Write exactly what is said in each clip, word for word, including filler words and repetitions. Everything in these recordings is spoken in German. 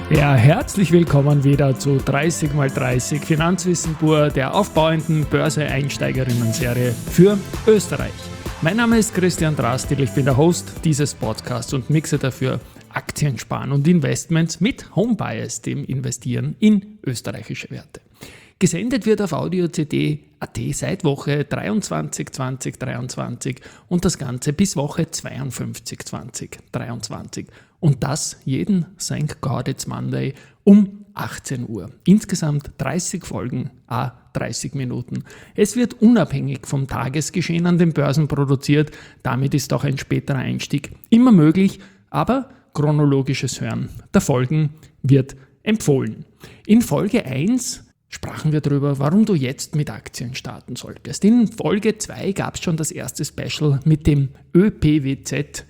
Ja, herzlich willkommen wieder zu dreißig mal dreißig Finanzwissen pur, der aufbauenden Börse-Einsteigerinnen-Serie für Österreich. Mein Name ist Christian Drastil, ich bin der Host dieses Podcasts und mixe dafür Aktien, Sparen und Investments mit Home Bias, dem Investieren in österreichische Werte. Gesendet wird auf Audio C D Punkt A T seit Woche dreiundzwanzig zwanzig dreiundzwanzig und das Ganze bis Woche zweiundfünfzig zwanzig dreiundzwanzig. Und das jeden Thank God It's Monday um achtzehn Uhr. Insgesamt dreißig Folgen, à dreißig Minuten. Es wird unabhängig vom Tagesgeschehen an den Börsen produziert. Damit ist auch ein späterer Einstieg immer möglich, aber chronologisches Hören der Folgen wird empfohlen. In Folge eins sprachen wir darüber, warum du jetzt mit Aktien starten solltest. In Folge zwei gab es schon das erste Special mit dem Ö P W Z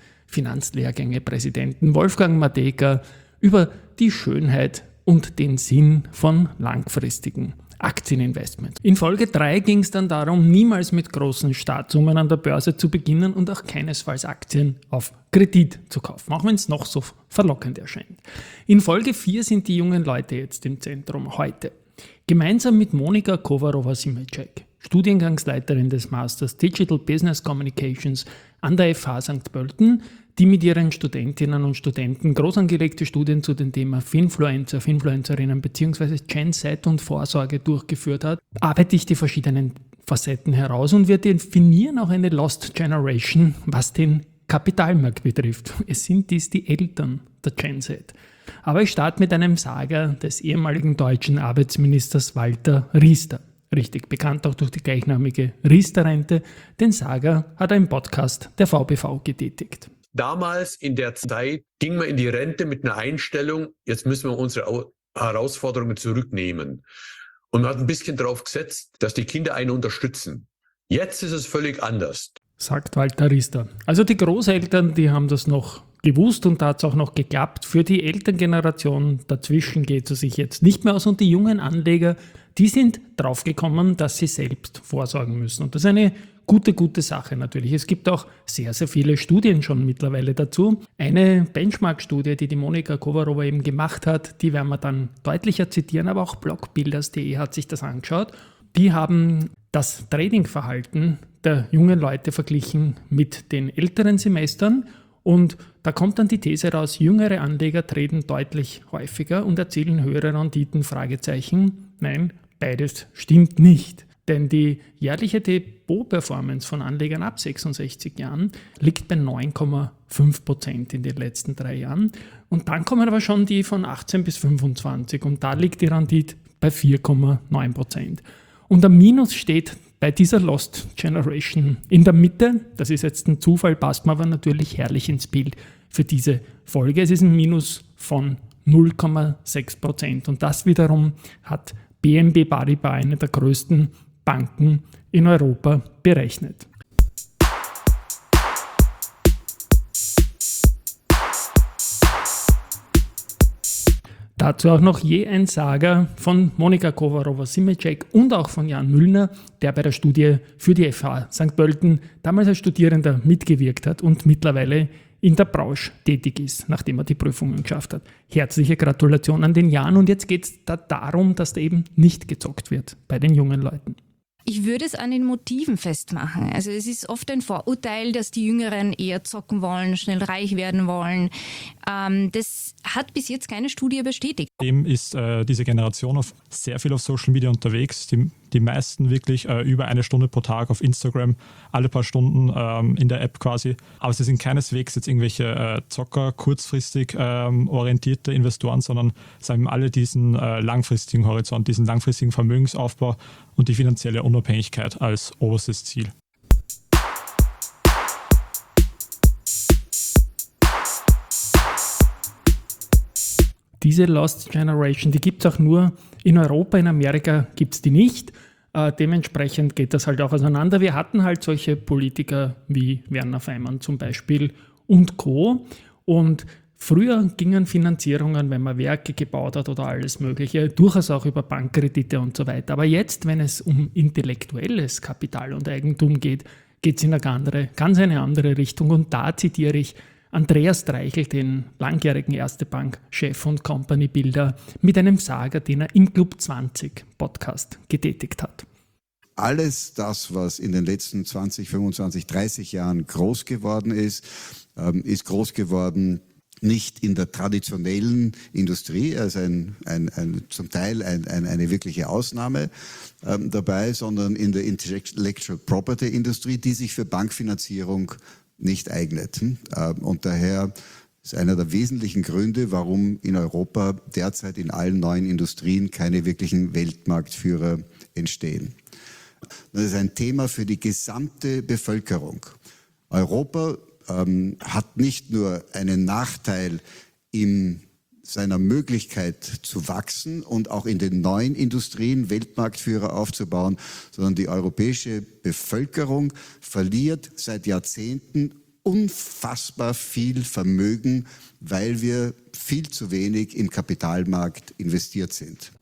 Finanzlehrgänge-Präsidenten Wolfgang Matejka über die Schönheit und den Sinn von langfristigen Aktieninvestments. In Folge drei ging es dann darum, niemals mit großen Startsummen an der Börse zu beginnen und auch keinesfalls Aktien auf Kredit zu kaufen, auch wenn es noch so verlockend erscheint. In Folge vier sind die jungen Leute jetzt im Zentrum heute. Gemeinsam mit Monika Kovarova-Simecek, Studiengangsleiterin des Masters Digital Business Communications an der F H Sankt Pölten, die mit ihren Studentinnen und Studenten groß angelegte Studien zu dem Thema Finfluencer, Finfluencerinnen bzw. Gen Z und Vorsorge durchgeführt hat, arbeite ich die verschiedenen Facetten heraus und wir definieren auch eine Lost Generation, was den Kapitalmarkt betrifft. Es sind dies die Eltern der Gen Z. Aber ich starte mit einem Saga des ehemaligen deutschen Arbeitsministers Walter Riester. Richtig bekannt auch durch die gleichnamige Riester-Rente. Den Saga hat er im Podcast der V B V getätigt. Damals in der Zeit ging man in die Rente mit einer Einstellung, jetzt müssen wir unsere Herausforderungen zurücknehmen. Und man hat ein bisschen darauf gesetzt, dass die Kinder einen unterstützen. Jetzt ist es völlig anders, sagt Walter Riester. Also die Großeltern, die haben das noch gewusst und da hat es auch noch geklappt. Für die Elterngeneration dazwischen geht es sich jetzt nicht mehr aus und die jungen Anleger, die sind draufgekommen, dass sie selbst vorsorgen müssen. Und das ist eine gute, gute Sache natürlich. Es gibt auch sehr, sehr viele Studien schon mittlerweile dazu. Eine Benchmark-Studie, die die Monika Kovarova eben gemacht hat, die werden wir dann deutlicher zitieren, aber auch Blockbuilders punkt de hat sich das angeschaut. Die haben das Tradingverhalten der jungen Leute verglichen mit den älteren Semestern. Und da kommt dann die These raus, jüngere Anleger traden deutlich häufiger und erzielen höhere Renditen, Fragezeichen. Nein, beides stimmt nicht. Denn die jährliche Depot-Performance von Anlegern ab sechsundsechzig Jahren liegt bei neun Komma fünf Prozent in den letzten drei Jahren. Und dann kommen aber schon die von achtzehn bis fünfundzwanzig und da liegt die Rendite bei vier Komma neun Prozent. Und am Minus steht bei dieser Lost Generation in der Mitte, das ist jetzt ein Zufall, passt mir aber natürlich herrlich ins Bild für diese Folge. Es ist ein Minus von null Komma sechs Prozent und das wiederum hat B N P Paribas, eine der größten Banken in Europa, berechnet. Dazu auch noch je ein Saga von Monika Kovarova-Simecek und auch von Jan Müllner, der bei der Studie für die F H Sankt Pölten damals als Studierender mitgewirkt hat und mittlerweile in der Branche tätig ist, nachdem er die Prüfungen geschafft hat. Herzliche Gratulation an den Jan und jetzt geht es da darum, dass da eben nicht gezockt wird bei den jungen Leuten. Ich würde es an den Motiven festmachen. Also es ist oft ein Vorurteil, dass die Jüngeren eher zocken wollen, schnell reich werden wollen. Ähm, das hat bis jetzt keine Studie bestätigt. Dem ist äh, diese Generation auf sehr viel auf Social Media unterwegs. Die, die meisten wirklich äh, über eine Stunde pro Tag auf Instagram, alle paar Stunden ähm, in der App quasi. Aber sie sind keineswegs jetzt irgendwelche äh, Zocker, kurzfristig ähm, orientierte Investoren, sondern sie haben alle diesen äh, langfristigen Horizont, diesen langfristigen Vermögensaufbau und die finanzielle Unabhängigkeit als oberstes Ziel. Diese Lost Generation, die gibt es auch nur in Europa, in Amerika gibt es die nicht. Äh, dementsprechend geht das halt auch auseinander. Wir hatten halt solche Politiker wie Werner Feimann zum Beispiel und Co. Und früher gingen Finanzierungen, wenn man Werke gebaut hat oder alles Mögliche, durchaus auch über Bankkredite und so weiter. Aber jetzt, wenn es um intellektuelles Kapital und Eigentum geht, geht es in eine andere, ganz eine andere Richtung. Und da zitiere ich Andreas Dreichel, den langjährigen Erste Bank-Chef und Company-Builder, mit einem Saga, den er im Club zwanzig Podcast getätigt hat. Alles das, was in den letzten zwanzig, fünfundzwanzig, dreißig Jahren groß geworden ist, ist groß geworden nicht in der traditionellen Industrie, also ein, ein, ein, zum Teil ein, ein, eine wirkliche Ausnahme ähm, dabei, sondern in der Intellectual Property Industrie, die sich für Bankfinanzierung nicht eignet. Ähm, und daher ist einer der wesentlichen Gründe, warum in Europa derzeit in allen neuen Industrien keine wirklichen Weltmarktführer entstehen. Das ist ein Thema für die gesamte Bevölkerung. Europa ähm, hat nicht nur einen Nachteil in seiner Möglichkeit zu wachsen und auch in den neuen Industrien Weltmarktführer aufzubauen, sondern die europäische Bevölkerung verliert seit Jahrzehnten unfassbar viel Vermögen, weil wir viel zu wenig im Kapitalmarkt investiert sind.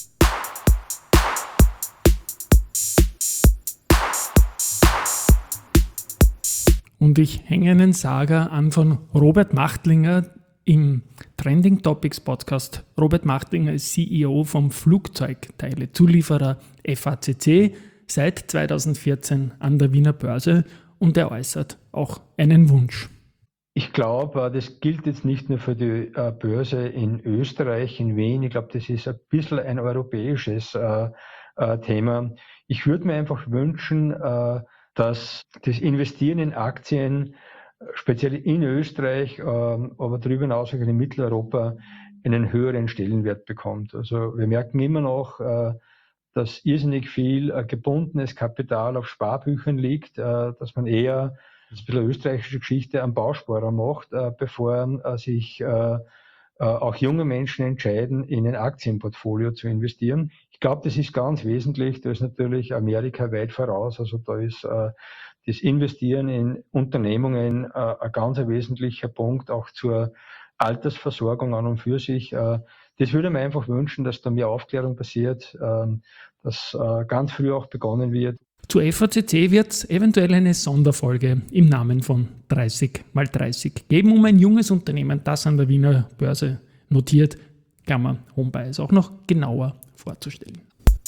Und ich hänge einen Saga an von Robert Machtlinger im Trending Topics Podcast. Robert Machtlinger ist C E O vom Flugzeugteile-Zulieferer F A C C, seit zweitausendvierzehn an der Wiener Börse, und er äußert auch einen Wunsch. Ich glaube, das gilt jetzt nicht nur für die Börse in Österreich, in Wien. Ich glaube, das ist ein bisschen ein europäisches Thema. Ich würde mir einfach wünschen, dass das Investieren in Aktien, speziell in Österreich, aber darüber hinaus auch in Mitteleuropa, einen höheren Stellenwert bekommt. Also wir merken immer noch, dass irrsinnig viel gebundenes Kapital auf Sparbüchern liegt, dass man eher, das ist ein bisschen eine österreichische Geschichte, einen Bausparer macht, bevor sich auch junge Menschen entscheiden, in ein Aktienportfolio zu investieren. Ich glaube, das ist ganz wesentlich. Da ist natürlich Amerika weit voraus. Also da ist äh, das Investieren in Unternehmungen äh, ein ganz wesentlicher Punkt, auch zur Altersversorgung an und für sich. Äh, das würde ich mir einfach wünschen, dass da mehr Aufklärung passiert, äh, dass äh, ganz früh auch begonnen wird. Zu F A C C wird es eventuell eine Sonderfolge im Namen von dreißig mal dreißig geben, um ein junges Unternehmen, das an der Wiener Börse notiert, Klammer Homebay ist auch noch genauer vorzustellen.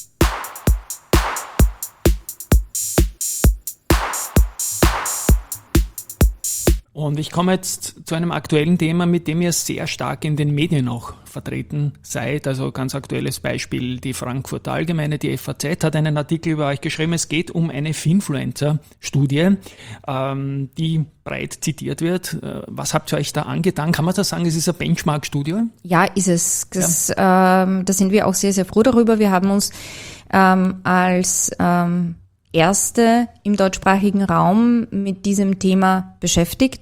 Und ich komme jetzt zu einem aktuellen Thema, mit dem ihr sehr stark in den Medien auch vertreten seid. Also ganz aktuelles Beispiel, die Frankfurter Allgemeine, die F A Z hat einen Artikel über euch geschrieben. Es geht um eine Finfluencer-Studie, ähm, die breit zitiert wird. Was habt ihr euch da angetan? Kann man das sagen, es ist eine Benchmark-Studie? Ja, ist es. Das, ja. ähm, da sind wir auch sehr, sehr froh darüber. Wir haben uns ähm, als ähm, Erste im deutschsprachigen Raum mit diesem Thema beschäftigt.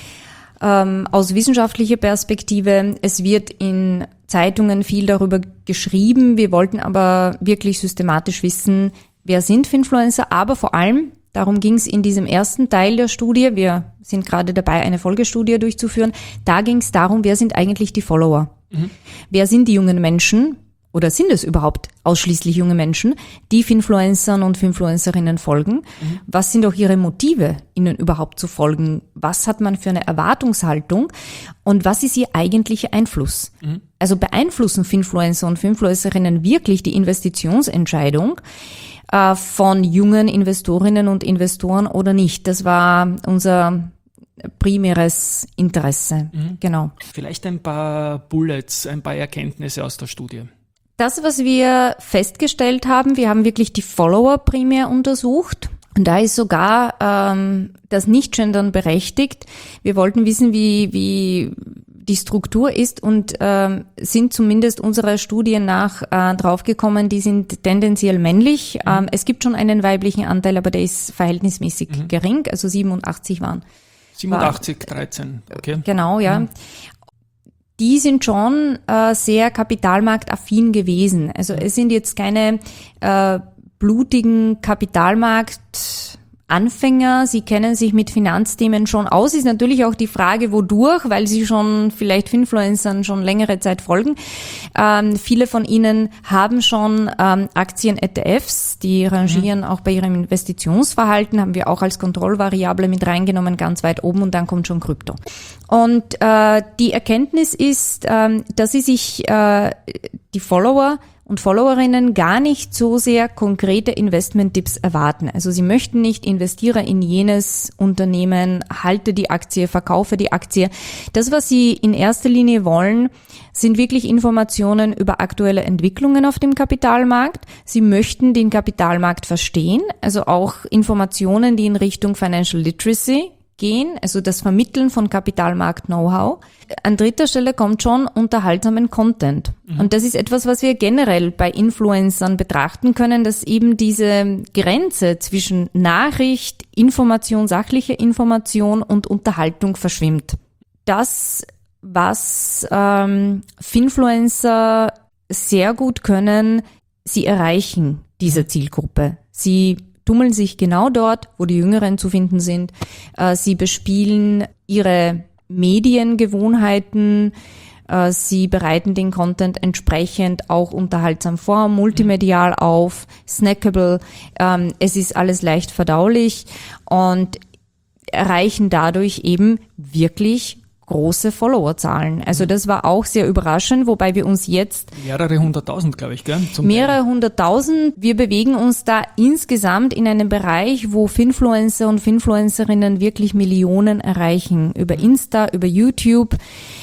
Ähm, aus wissenschaftlicher Perspektive, es wird in Zeitungen viel darüber geschrieben. Wir wollten aber wirklich systematisch wissen, wer sind Finfluencer, aber vor allem, darum ging es in diesem ersten Teil der Studie, wir sind gerade dabei, eine Folgestudie durchzuführen, da ging es darum, wer sind eigentlich die Follower? Mhm. Wer sind die jungen Menschen? Oder sind es überhaupt ausschließlich junge Menschen, die Finfluencern und Finfluencerinnen folgen? Mhm. Was sind auch ihre Motive, ihnen überhaupt zu folgen? Was hat man für eine Erwartungshaltung? Und was ist ihr eigentlicher Einfluss? Mhm. Also beeinflussen Finfluencer und Finfluencerinnen wirklich die Investitionsentscheidung äh, von jungen Investorinnen und Investoren oder nicht? Das war unser primäres Interesse. Mhm. Genau. Vielleicht ein paar Bullets, ein paar Erkenntnisse aus der Studie. Das, was wir festgestellt haben, wir haben wirklich die Follower primär untersucht. Und da ist sogar ähm, das Nicht-Gendern berechtigt. Wir wollten wissen, wie, wie die Struktur ist und ähm, sind zumindest unserer Studie nach äh, draufgekommen, die sind tendenziell männlich. Mhm. Ähm, es gibt schon einen weiblichen Anteil, aber der ist verhältnismäßig mhm. gering, also siebenundachtzig waren. siebenundachtzig, dreizehn, okay. Genau, ja. Mhm. Die sind schon äh, sehr kapitalmarktaffin gewesen. Also es sind jetzt keine äh, blutigen Kapitalmarktanfänger. Sie kennen sich mit Finanzthemen schon aus. Ist natürlich auch die Frage, wodurch, weil sie schon vielleicht Finfluencern schon längere Zeit folgen. Ähm, viele von Ihnen haben schon ähm, Aktien-E T Fs, die rangieren mhm. auch bei ihrem Investitionsverhalten, haben wir auch als Kontrollvariable mit reingenommen, ganz weit oben, und dann kommt schon Krypto. Und äh, die Erkenntnis ist, ähm, dass Sie sich äh, die Follower und Followerinnen gar nicht so sehr konkrete Investment-Tipps erwarten. Also sie möchten nicht, investiere in jenes Unternehmen, halte die Aktie, verkaufe die Aktie. Das, was sie in erster Linie wollen, sind wirklich Informationen über aktuelle Entwicklungen auf dem Kapitalmarkt. Sie möchten den Kapitalmarkt verstehen, also auch Informationen, die in Richtung Financial Literacy gehen, also das Vermitteln von Kapitalmarkt-Know-how. An dritter Stelle kommt schon unterhaltsamen Content. Mhm. Und das ist etwas, was wir generell bei Influencern betrachten können, dass eben diese Grenze zwischen Nachricht, Information, sachliche Information und Unterhaltung verschwimmt. Das, was ähm, Finfluencer sehr gut können, sie erreichen diese Zielgruppe. Sie tummeln sich genau dort, wo die Jüngeren zu finden sind. Sie bespielen ihre Mediengewohnheiten. Sie bereiten den Content entsprechend auch unterhaltsam vor, multimedial auf, snackable. Es ist alles leicht verdaulich und erreichen dadurch eben wirklich große Followerzahlen. Also das war auch sehr überraschend, wobei wir uns jetzt... Mehrere hunderttausend, glaube ich, gell? Zum mehrere Teil. hunderttausend. Wir bewegen uns da insgesamt in einem Bereich, wo Finfluencer und Finfluencerinnen wirklich Millionen erreichen. Über Insta, über YouTube,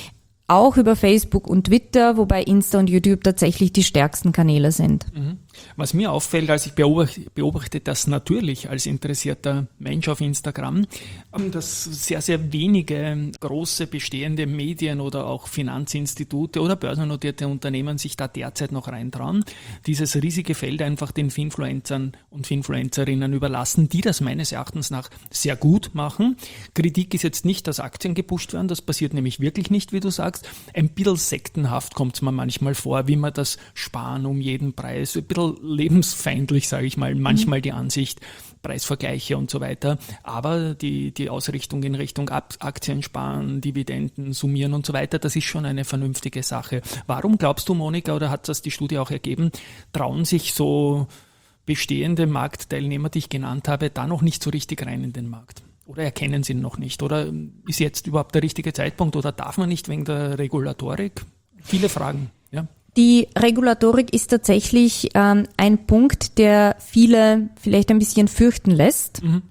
auch über Facebook und Twitter, wobei Insta und YouTube tatsächlich die stärksten Kanäle sind. Was mir auffällt, als ich beobachte, beobachte das natürlich als interessierter Mensch auf Instagram, dass sehr, sehr wenige große bestehende Medien oder auch Finanzinstitute oder börsennotierte Unternehmen sich da derzeit noch reintrauen, dieses riesige Feld einfach den Finfluencern und Finfluencerinnen überlassen, die das meines Erachtens nach sehr gut machen. Kritik ist jetzt nicht, dass Aktien gepusht werden, das passiert nämlich wirklich nicht, wie du sagst. Ein bisschen sektenhaft kommt es mir manchmal vor, wie man das Sparen um jeden Preis, ein bisschen lebensfeindlich, sage ich mal, manchmal mhm. die Ansicht, Preisvergleiche und so weiter, aber die, die Ausrichtung in Richtung Aktien sparen, Dividenden summieren und so weiter, das ist schon eine vernünftige Sache. Warum glaubst du, Monika, oder hat das die Studie auch ergeben, trauen sich so bestehende Marktteilnehmer, die ich genannt habe, da noch nicht so richtig rein in den Markt? Oder erkennen sie ihn noch nicht? Oder ist jetzt überhaupt der richtige Zeitpunkt? Oder darf man nicht wegen der Regulatorik? Viele Fragen, ja. Die Regulatorik ist tatsächlich ähm, ein Punkt, der viele vielleicht ein bisschen fürchten lässt. Mhm.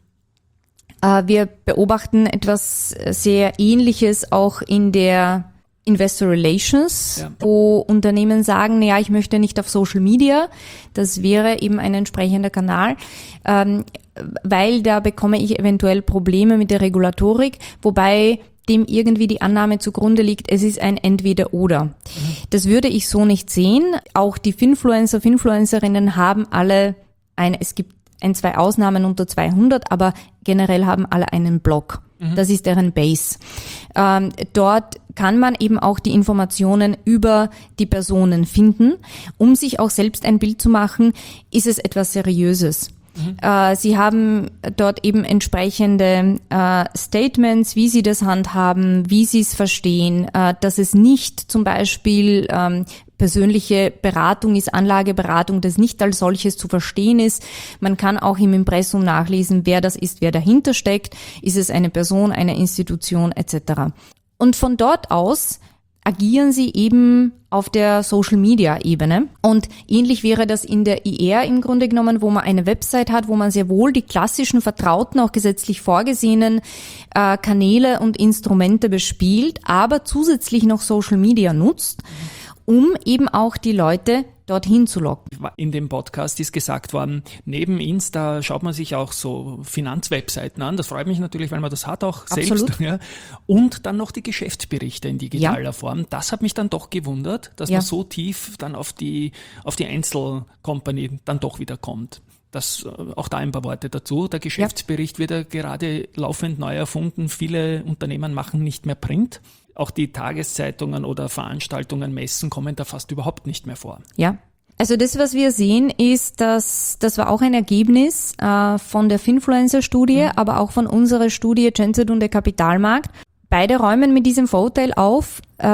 Äh, wir beobachten etwas sehr Ähnliches auch in der Investor Relations, ja. wo Unternehmen sagen, naja, ich möchte nicht auf Social Media. Das wäre eben ein entsprechender Kanal, ähm, weil da bekomme ich eventuell Probleme mit der Regulatorik, wobei dem irgendwie die Annahme zugrunde liegt, es ist ein Entweder-Oder. Mhm. Das würde ich so nicht sehen. Auch die Finfluencer, Finfluencerinnen haben alle ein, es gibt ein, zwei Ausnahmen unter zweihundert, aber generell haben alle einen Blog. Mhm. Das ist deren Base. Ähm, dort kann man eben auch die Informationen über die Personen finden, um sich auch selbst ein Bild zu machen, ist es etwas Seriöses. Mhm. Äh, sie haben dort eben entsprechende äh, Statements, wie sie das handhaben, wie sie es verstehen, äh, dass es nicht zum Beispiel ähm, persönliche Beratung ist, Anlageberatung, das nicht als solches zu verstehen ist. Man kann auch im Impressum nachlesen, wer das ist, wer dahinter steckt. Ist es eine Person, eine Institution et cetera. Und von dort aus agieren sie eben auf der Social-Media-Ebene. Und ähnlich wäre das in der I R im Grunde genommen, wo man eine Website hat, wo man sehr wohl die klassischen, vertrauten, auch gesetzlich vorgesehenen äh, Kanäle und Instrumente bespielt, aber zusätzlich noch Social-Media nutzt, um eben auch die Leute dorthin zu locken. In dem Podcast ist gesagt worden, neben Insta schaut man sich auch so Finanzwebseiten an. Das freut mich natürlich, weil man das hat auch selbst. Absolut. Ja. Und dann noch die Geschäftsberichte in digitaler Ja. Form. Das hat mich dann doch gewundert, dass Ja. man so tief dann auf die, auf die Einzelcompany dann doch wieder kommt. Das, auch da ein paar Worte dazu. Der Geschäftsbericht wird ja gerade laufend neu erfunden. Viele Unternehmen machen nicht mehr Print. Auch die Tageszeitungen oder Veranstaltungen, Messen kommen da fast überhaupt nicht mehr vor. Ja. Also das, was wir sehen, ist, dass das war auch ein Ergebnis äh, von der Finfluencer-Studie, mhm. aber auch von unserer Studie Genset und der Kapitalmarkt. Beide räumen mit diesem Vorurteil auf, äh,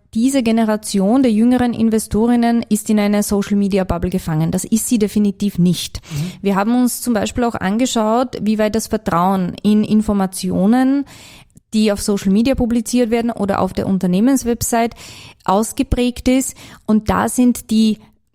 diese Generation der jüngeren Investorinnen ist in einer Social-Media-Bubble gefangen. Das ist sie definitiv nicht. Mhm. Wir haben uns zum Beispiel auch angeschaut, wie weit das Vertrauen in Informationen, die auf Social Media publiziert werden oder auf der Unternehmenswebsite ausgeprägt ist. Und da sind die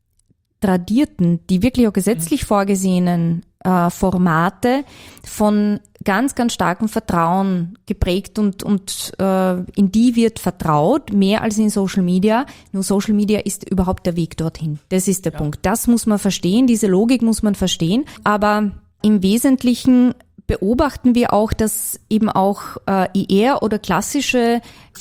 tradierten, die wirklich auch gesetzlich mhm. vorgesehenen äh, Formate von ganz, ganz starkem Vertrauen geprägt und, und äh, in die wird vertraut, mehr als in Social Media. Nur Social Media ist überhaupt der Weg dorthin. Das ist der ja. Punkt. Das muss man verstehen, diese Logik muss man verstehen. Aber im Wesentlichen beobachten wir auch, dass eben auch äh, I R oder klassische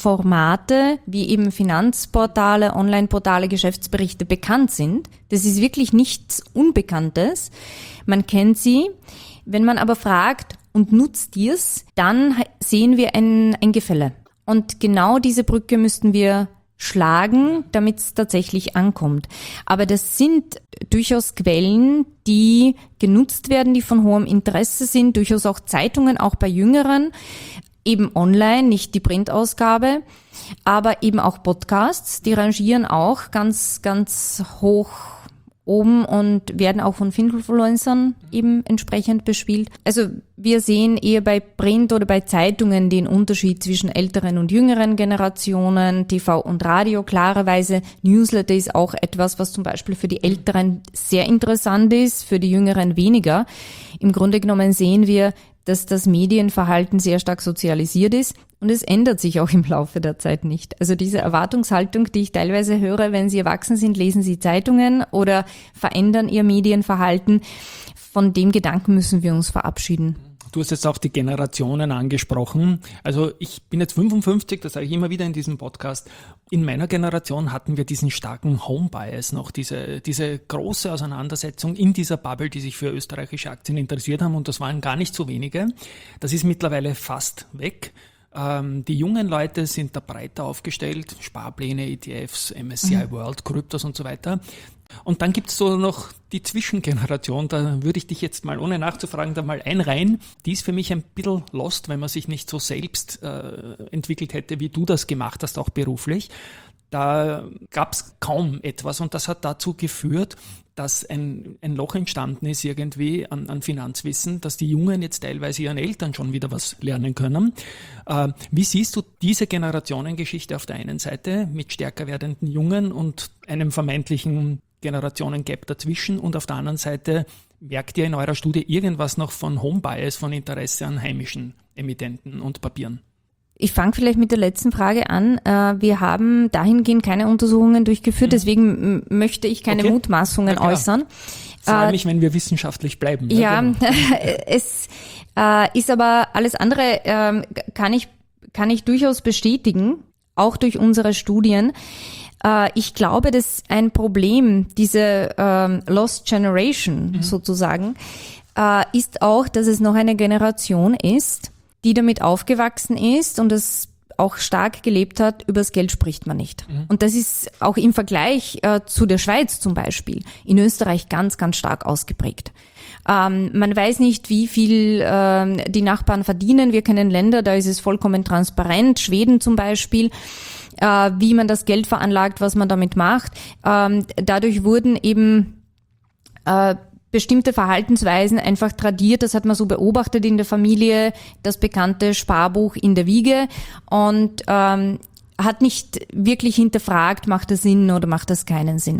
Formate wie eben Finanzportale, Online-Portale, Geschäftsberichte bekannt sind. Das ist wirklich nichts Unbekanntes. Man kennt sie. Wenn man aber fragt und nutzt dies, dann sehen wir ein, ein Gefälle. Und genau diese Brücke müssten wir schlagen, damit es tatsächlich ankommt. Aber das sind durchaus Quellen, die genutzt werden, die von hohem Interesse sind, durchaus auch Zeitungen, auch bei Jüngeren, eben online, nicht die Printausgabe, aber eben auch Podcasts, die rangieren auch ganz, ganz hoch oben und werden auch von Finfluencern eben entsprechend bespielt. Also wir sehen eher bei Print oder bei Zeitungen den Unterschied zwischen älteren und jüngeren Generationen, T V und Radio. Klarerweise Newsletter ist auch etwas, was zum Beispiel für die Älteren sehr interessant ist, für die Jüngeren weniger. Im Grunde genommen sehen wir, dass das Medienverhalten sehr stark sozialisiert ist und es ändert sich auch im Laufe der Zeit nicht. Also diese Erwartungshaltung, die ich teilweise höre, wenn Sie erwachsen sind, lesen Sie Zeitungen oder verändern Ihr Medienverhalten, von dem Gedanken müssen wir uns verabschieden. Du hast jetzt auch die Generationen angesprochen. Also ich bin jetzt fünfundfünfzig, das sage ich immer wieder in diesem Podcast. In meiner Generation hatten wir diesen starken Home-Bias noch, diese, diese große Auseinandersetzung in dieser Bubble, die sich für österreichische Aktien interessiert haben. Und das waren gar nicht so wenige. Das ist mittlerweile fast weg. Ähm, die jungen Leute sind da breiter aufgestellt. Sparpläne, E T Fs, M S C I mhm. World, Kryptos und so weiter. Und dann gibt's so noch die Zwischengeneration, da würde ich dich jetzt mal, ohne nachzufragen, da mal einreihen. Die ist für mich ein bisschen lost, wenn man sich nicht so selbst äh, entwickelt hätte, wie du das gemacht hast, auch beruflich. Da gab's kaum etwas und das hat dazu geführt, dass ein, ein Loch entstanden ist irgendwie an, an Finanzwissen, dass die Jungen jetzt teilweise ihren Eltern schon wieder was lernen können. Äh, wie siehst du diese Generationengeschichte auf der einen Seite mit stärker werdenden Jungen und einem vermeintlichen Generationengap dazwischen und auf der anderen Seite merkt ihr in eurer Studie irgendwas noch von Home Bias, von Interesse an heimischen Emittenten und Papieren? Ich fange vielleicht mit der letzten Frage an. Wir haben dahingehend keine Untersuchungen durchgeführt, deswegen möchte ich keine okay. Mutmaßungen ja, äußern. Ich freue mich, wenn wir wissenschaftlich bleiben. Ja, ja genau. Es äh, ist aber alles andere, äh, kann ich, kann ich durchaus bestätigen, auch durch unsere Studien. Äh, ich glaube, dass ein Problem, diese äh, Lost Generation mhm. sozusagen, äh, ist auch, dass es noch eine Generation ist, die damit aufgewachsen ist und es auch stark gelebt hat, übers Geld spricht man nicht. Mhm. Und das ist auch im Vergleich äh, zu der Schweiz zum Beispiel in Österreich ganz, ganz stark ausgeprägt. Ähm, man weiß nicht, wie viel äh, die Nachbarn verdienen. Wir kennen Länder, da ist es vollkommen transparent. Schweden zum Beispiel, äh, wie man das Geld veranlagt, was man damit macht. Ähm, dadurch wurden eben äh, bestimmte Verhaltensweisen einfach tradiert, das hat man so beobachtet in der Familie, das bekannte Sparbuch in der Wiege und ähm, hat nicht wirklich hinterfragt, macht das Sinn oder macht das keinen Sinn.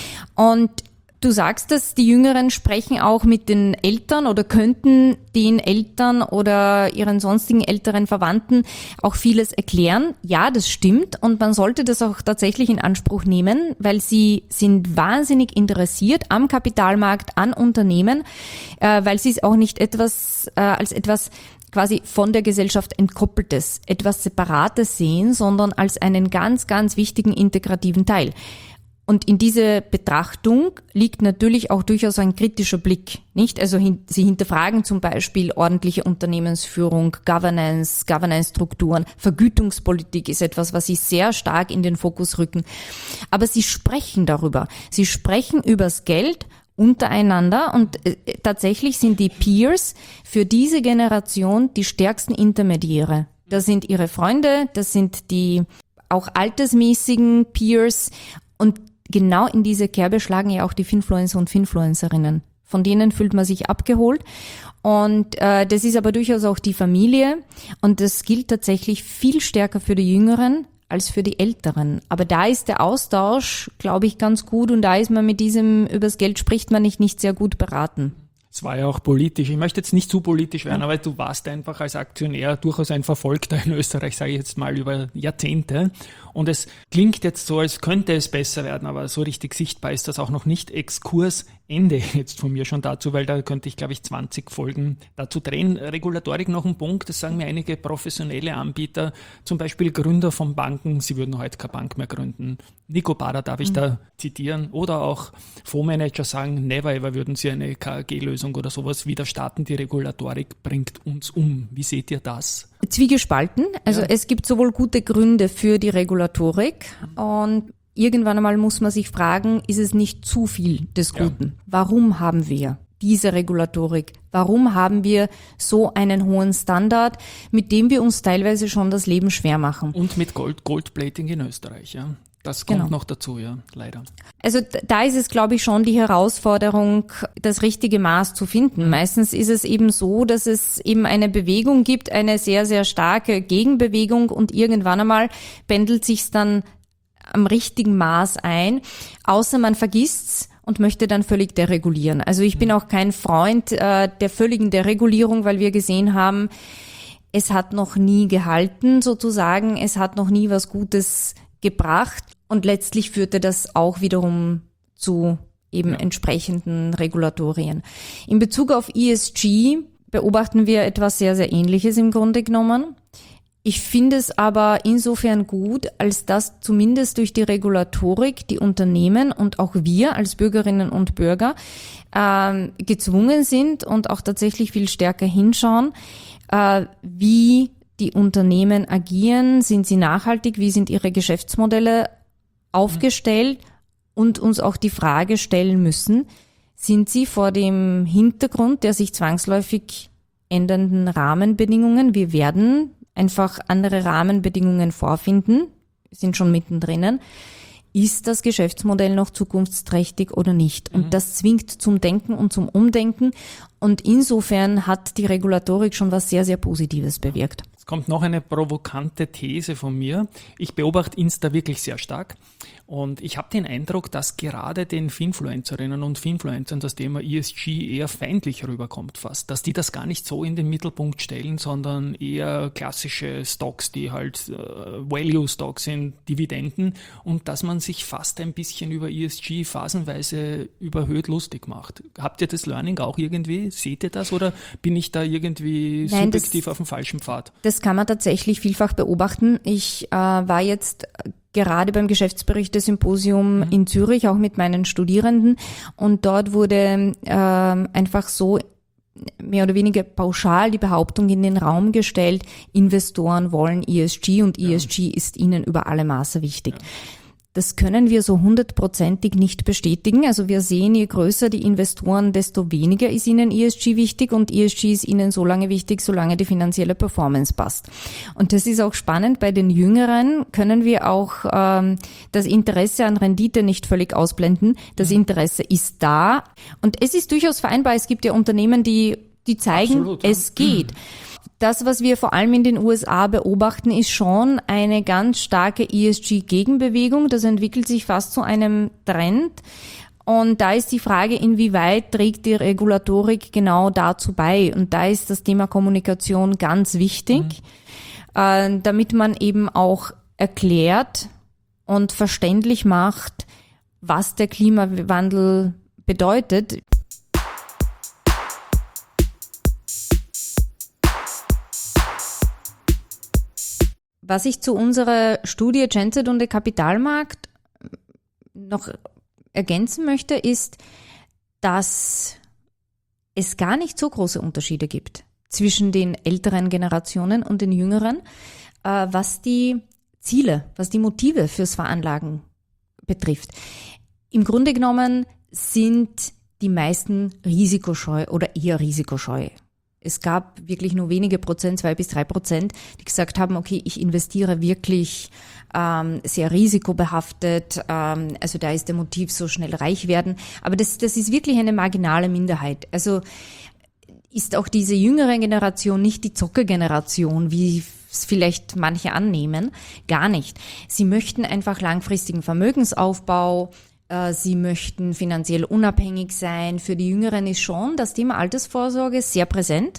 Und du sagst es, die Jüngeren sprechen auch mit den Eltern oder könnten den Eltern oder ihren sonstigen älteren Verwandten auch vieles erklären. Ja, das stimmt und man sollte das auch tatsächlich in Anspruch nehmen, weil sie sind wahnsinnig interessiert am Kapitalmarkt, an Unternehmen, äh, weil sie es auch nicht etwas äh, als etwas quasi von der Gesellschaft entkoppeltes, etwas Separates sehen, sondern als einen ganz, ganz wichtigen integrativen Teil. Und in diese Betrachtung liegt natürlich auch durchaus ein kritischer Blick, nicht? Also hin, sie hinterfragen zum Beispiel ordentliche Unternehmensführung, Governance, Governance-Strukturen, Vergütungspolitik ist etwas, was sie sehr stark in den Fokus rücken. Aber sie sprechen darüber. Sie sprechen übers Geld untereinander und äh, tatsächlich sind die Peers für diese Generation die stärksten Intermediäre. Das sind ihre Freunde, das sind die auch altersmäßigen Peers. Und genau in diese Kerbe schlagen ja auch die Finfluencer und Finfluencerinnen. Von denen fühlt man sich abgeholt. Und äh, das ist aber durchaus auch die Familie. Und das gilt tatsächlich viel stärker für die Jüngeren als für die Älteren. Aber da ist der Austausch, glaube ich, ganz gut. Und da ist man mit diesem, übers Geld spricht man nicht, nicht sehr gut beraten. Es war ja auch politisch. Ich möchte jetzt nicht zu politisch werden, aber du warst einfach als Aktionär durchaus ein Verfolgter in Österreich, sage ich jetzt mal, über Jahrzehnte. Und es klingt jetzt so, als könnte es besser werden, aber so richtig sichtbar ist das auch noch nicht. Exkurs Ende jetzt von mir schon dazu, weil da könnte ich, glaube ich, zwanzig Folgen dazu drehen. Regulatorik noch ein Punkt, das sagen mir einige professionelle Anbieter, zum Beispiel Gründer von Banken, sie würden heute keine Bank mehr gründen. Nico Bader darf ich mhm. da zitieren. Oder auch Fondsmanager sagen, never ever würden sie eine K A G-Lösung oder sowas wieder starten. Die Regulatorik bringt uns um. Wie seht ihr das? Zwiegespalten. Also ja. Es gibt sowohl gute Gründe für die Regulatorik und irgendwann einmal muss man sich fragen, ist es nicht zu viel des Guten? Ja. Warum haben wir diese Regulatorik? Warum haben wir so einen hohen Standard, mit dem wir uns teilweise schon das Leben schwer machen? Und mit Gold, Goldplating in Österreich, ja. Das kommt genau. noch dazu, ja, leider. Also da ist es, glaube ich, schon die Herausforderung, das richtige Maß zu finden. Meistens ist es eben so, dass es eben eine Bewegung gibt, eine sehr, sehr starke Gegenbewegung und irgendwann einmal pendelt sich's dann am richtigen Maß ein, außer man vergisst's und möchte dann völlig deregulieren. Also ich bin auch kein Freund äh, der völligen Deregulierung, weil wir gesehen haben, es hat noch nie gehalten sozusagen, es hat noch nie was Gutes gebracht und letztlich führte das auch wiederum zu eben ja. entsprechenden Regulatorien. In Bezug auf E S G beobachten wir etwas sehr, sehr Ähnliches im Grunde genommen. Ich finde es aber insofern gut, als dass zumindest durch die Regulatorik die Unternehmen und auch wir als Bürgerinnen und Bürger äh, gezwungen sind und auch tatsächlich viel stärker hinschauen, äh, wie die Unternehmen agieren, sind sie nachhaltig, wie sind ihre Geschäftsmodelle aufgestellt und uns auch die Frage stellen müssen, sind sie vor dem Hintergrund der sich zwangsläufig ändernden Rahmenbedingungen, wir werden einfach andere Rahmenbedingungen vorfinden, sind schon mittendrin, ist das Geschäftsmodell noch zukunftsträchtig oder nicht? Und mhm. das zwingt zum Denken und zum Umdenken und insofern hat die Regulatorik schon was sehr, sehr Positives bewirkt. Es kommt noch eine provokante These von mir. Ich beobachte Insta wirklich sehr stark und ich habe den Eindruck, dass gerade den Finfluencerinnen und Finfluencern das Thema E S G eher feindlich rüberkommt fast, dass die das gar nicht so in den Mittelpunkt stellen, sondern eher klassische Stocks, die halt äh, Value-Stocks sind, Dividenden und dass man sich fast ein bisschen über E S G phasenweise überhöht lustig macht. Habt ihr das Learning auch irgendwie? Seht ihr das oder bin ich da irgendwie Nein, subjektiv das, auf dem falschen Pfad? Das kann man tatsächlich vielfach beobachten. Ich äh, war jetzt gerade beim Geschäftsberichte-Symposium mhm. in Zürich, auch mit meinen Studierenden und dort wurde äh, einfach so mehr oder weniger pauschal die Behauptung in den Raum gestellt, Investoren wollen E S G und E S G ja. ist ihnen über alle Maße wichtig. Ja. Das können wir so hundertprozentig nicht bestätigen. Also wir sehen, je größer die Investoren, desto weniger ist ihnen E S G wichtig und E S G ist ihnen so lange wichtig, solange die finanzielle Performance passt. Und das ist auch spannend. Bei den Jüngeren können wir auch ähm, das Interesse an Rendite nicht völlig ausblenden. Das Interesse ist da und es ist durchaus vereinbar. Es gibt ja Unternehmen, die, die zeigen, Absolut, ja. es geht. Das, was wir vor allem in den U S A beobachten, ist schon eine ganz starke E S G-Gegenbewegung. Das entwickelt sich fast zu einem Trend. Und da ist die Frage, inwieweit trägt die Regulatorik genau dazu bei? Und da ist das Thema Kommunikation ganz wichtig, mhm. äh, damit man eben auch erklärt und verständlich macht, was der Klimawandel bedeutet. Was ich zu unserer Studie Genset und der Kapitalmarkt noch ergänzen möchte, ist, dass es gar nicht so große Unterschiede gibt zwischen den älteren Generationen und den jüngeren, was die Ziele, was die Motive fürs Veranlagen betrifft. Im Grunde genommen sind die meisten risikoscheu oder eher risikoscheu. Es gab wirklich nur wenige Prozent, zwei bis drei Prozent, die gesagt haben, okay, ich investiere wirklich ähm, sehr risikobehaftet, ähm, also da ist der Motiv so schnell reich werden. Aber das, das ist wirklich eine marginale Minderheit. Also ist auch diese jüngere Generation nicht die Zockergeneration, wie es vielleicht manche annehmen, gar nicht. Sie möchten einfach langfristigen Vermögensaufbau, äh, sie möchten finanziell unabhängig sein. Für die Jüngeren ist schon das Thema Altersvorsorge sehr präsent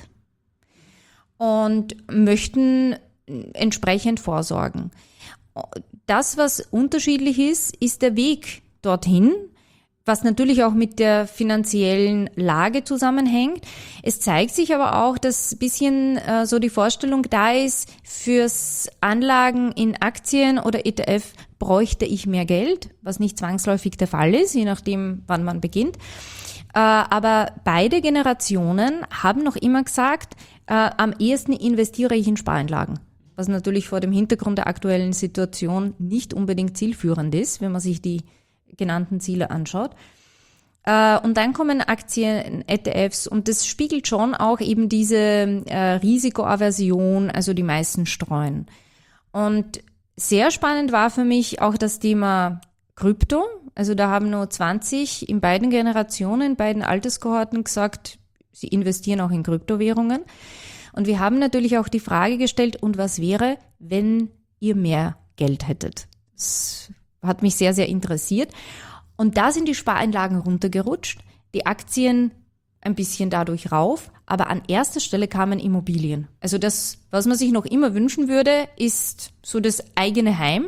und möchten entsprechend vorsorgen. Das, was unterschiedlich ist, ist der Weg dorthin, was natürlich auch mit der finanziellen Lage zusammenhängt. Es zeigt sich aber auch, dass ein bisschen äh, so die Vorstellung da ist, fürs Anlagen in Aktien oder E T F bräuchte ich mehr Geld, was nicht zwangsläufig der Fall ist, je nachdem, wann man beginnt. Äh, aber beide Generationen haben noch immer gesagt, äh, am ehesten investiere ich in Spareinlagen, was natürlich vor dem Hintergrund der aktuellen Situation nicht unbedingt zielführend ist, wenn man sich die genannten Ziele anschaut. Äh, und dann kommen Aktien, E T Fs und das spiegelt schon auch eben diese äh, Risikoaversion, also die meisten streuen. Und sehr spannend war für mich auch das Thema Krypto. Also da haben nur zwanzig in beiden Generationen, beiden Alterskohorten gesagt, sie investieren auch in Kryptowährungen. Und wir haben natürlich auch die Frage gestellt, und was wäre, wenn ihr mehr Geld hättet? Das hat mich sehr, sehr interessiert. Und da sind die Spareinlagen runtergerutscht, die Aktien ein bisschen dadurch rauf, aber an erster Stelle kamen Immobilien. Also das, was man sich noch immer wünschen würde, ist so das eigene Heim.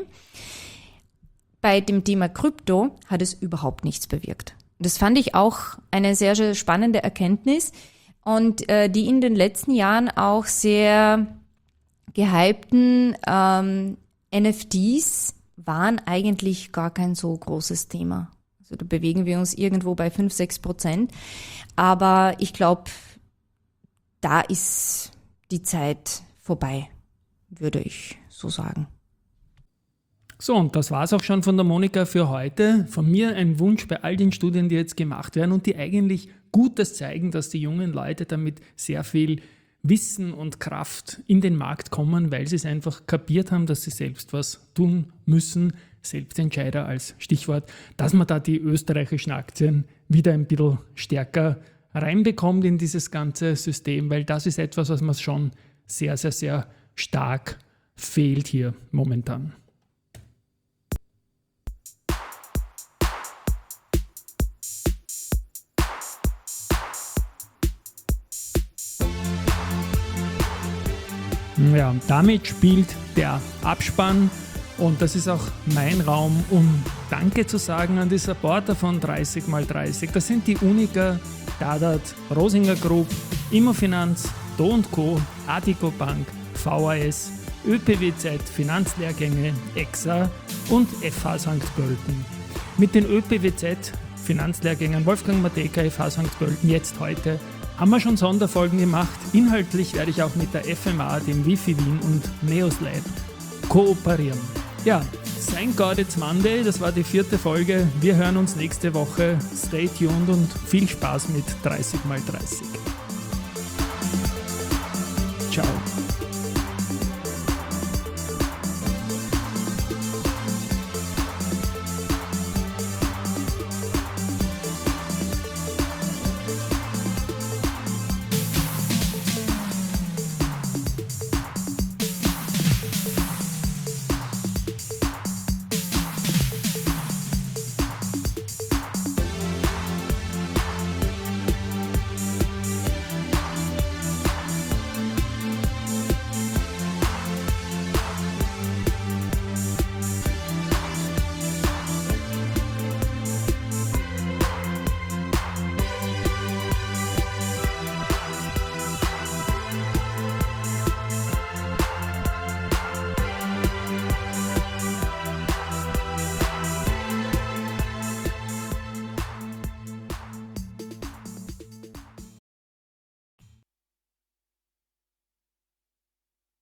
Bei dem Thema Krypto hat es überhaupt nichts bewirkt. Das fand ich auch eine sehr, sehr spannende Erkenntnis und äh, die in den letzten Jahren auch sehr gehypten ähm, N F Ts waren eigentlich gar kein so großes Thema. Also da bewegen wir uns irgendwo bei fünf, sechs Prozent. Aber ich glaube, da ist die Zeit vorbei, würde ich so sagen. So, und das war es auch schon von der Monika für heute. Von mir ein Wunsch bei all den Studien, die jetzt gemacht werden und die eigentlich Gutes zeigen, dass die jungen Leute damit sehr viel Wissen und Kraft in den Markt kommen, weil sie es einfach kapiert haben, dass sie selbst was tun müssen. Selbstentscheider als Stichwort, dass man da die österreichischen Aktien wieder ein bisschen stärker reinbekommt in dieses ganze System, weil das ist etwas, was man schon sehr, sehr, sehr stark fehlt hier momentan. Ja, damit spielt der Abspann und das ist auch mein Raum, um Danke zu sagen an die Supporter von dreißig mal dreißig. Das sind die Unica, Dadat, Rosinger Group, Immofinanz, Do und Co., Adico Bank, V A S, Ö P W Z, Finanzlehrgänge, E X A und F H Sankt Pölten. Mit den Ö P W Z Finanzlehrgängen Wolfgang Matejka, F H Sankt Pölten, jetzt heute, haben wir schon Sonderfolgen gemacht. Inhaltlich werde ich auch mit der F M A, dem Wifi Wien und Neoslab kooperieren. Ja, thank God it's Monday, das war die vierte Folge. Wir hören uns nächste Woche. Stay tuned und viel Spaß mit dreißig mal dreißig. Ciao.